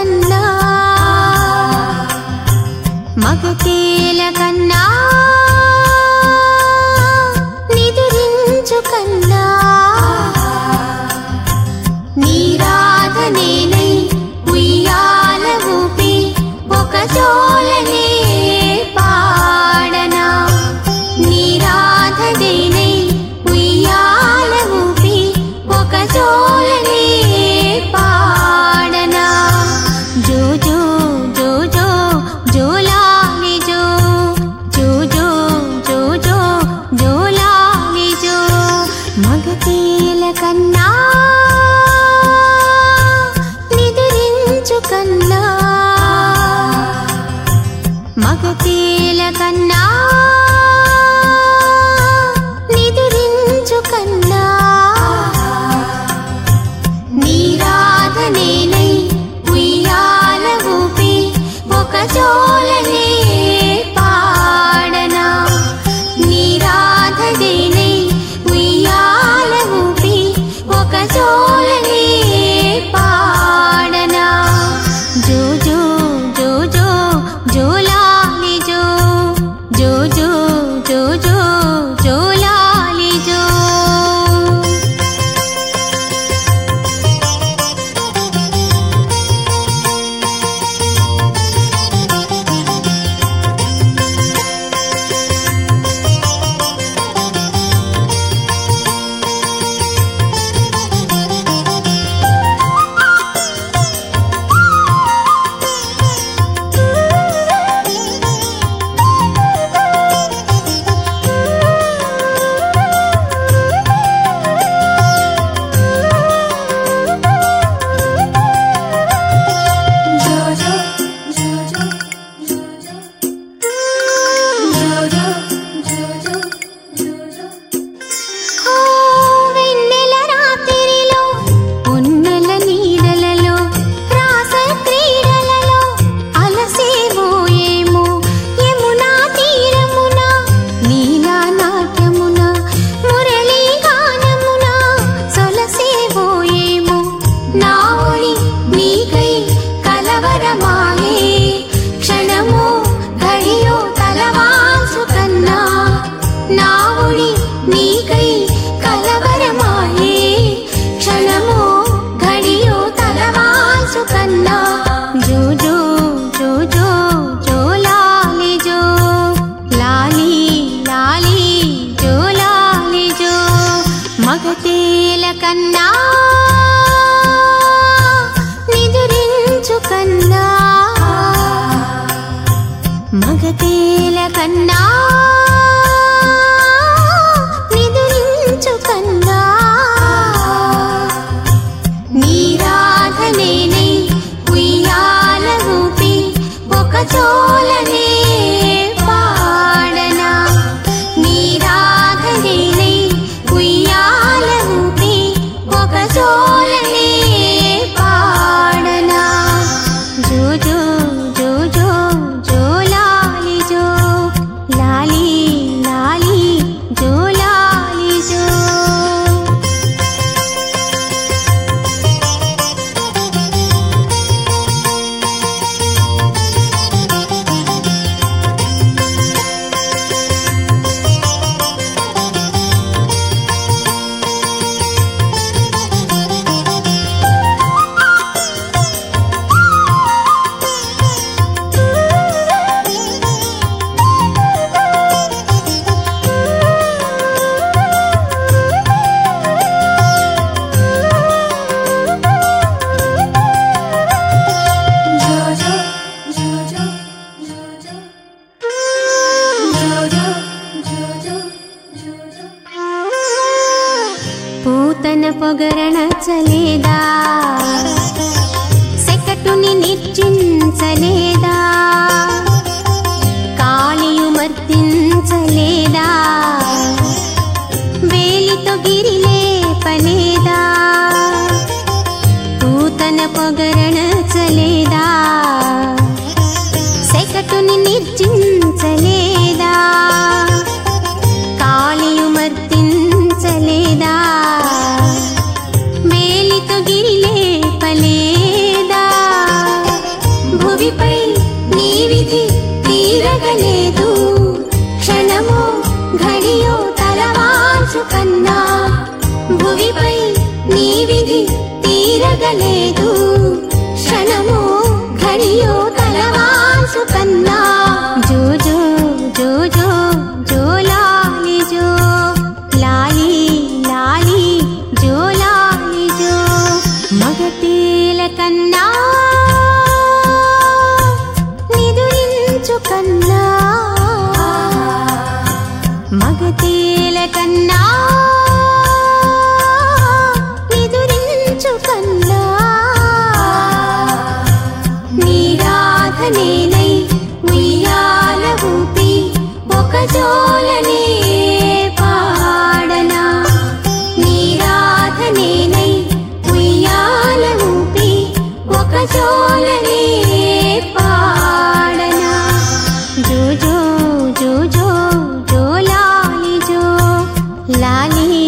కన్నా మగతేల కన్నా నిదురించు కన్నా నీరాధనేనై ఉయ్యాల ఊపి ఒక జోలనే పాడనా నీరాధనేనై ఉయ్యాల ఊపి ఒక జోలనే పాడనా జో జో జో జో జోలాలి జో జో జో జో జో జోలాలి జో మగతేల కన్నా నిదురించు కన్నా మగతేల కన్నా నిదురించు కన్నా నీరాధనేనై ఉయ్యాల ఊపి ఒక జోలనే పాడనా నీరాధనేనై ఉయ్యాల ఊపి ఒక జోలనే పాడనా జో జో జో జో జోలాలి జో జో జో జో జో జోలాలి జో వెన్నెల రాత్రిలో పొన్నెల నీడలలో రాస క్రీడలలో అలసేవోయేమో యమునా తీరమున నీలా నాట్యమున మురళీ గానమున సొలసేవోయేమో నా ఒడి నీకై కలవరమాయే క్షణమో ఘడియో తలవాల్చు కన్నా నా ఒడి నీకై కలవరమాయే క్షణమో ఘడియో తలవాల్చు కన్నా జో జో జో జో జోలాలి జో లాలి లాలి జోలాలి జో మగతేల కన్నా నిదురించు కన్నా మగతేల కన్నా నిదురించు కన్నా నీరాధనేనై ఉయ్యాల ఊపి ఒక జోలనే పాడనా నీరాధనేనై ఉయ్యాల ఊపి ఒక జోలనే పాడనా జో జో జో జో జోలాలి జో లాలి లాలి జోలాలి జో పూతన పొగరణచలేదా సెకటుని నిర్జించలేదా కాళియు మర్దించలేదా వేలితో గిరిలేపలేదా పూతన పొగరణచలేదా సెకటుని నిర్జించలేదా కాళియు మర్దించలేదా వేలితో గిరిలేపలేదా భువిపై నీ విధి తీరగలేదు క్షణమో ఘడియో తలవాల్చు కన్నా భువిపై నీ విధి తీరగలేదు క్షణమో ఘడియో తలవాల్చు కన్నా జో జో జో జో జో లాలి జో లాలి లాలి జో లాలి జో మగతేల కన్నా నిదురించు కన్నా మగతేల కన్నా నిదురించు కన్నా నీరాధనేనై ఉయ్యాల ఊపి ఒక జోలనే పాడనా నీరాధనేనై ఉయ్యాల ఊపి ఒక జోలనే పాడనా జో జో జో జో జో లాలి జో లాలి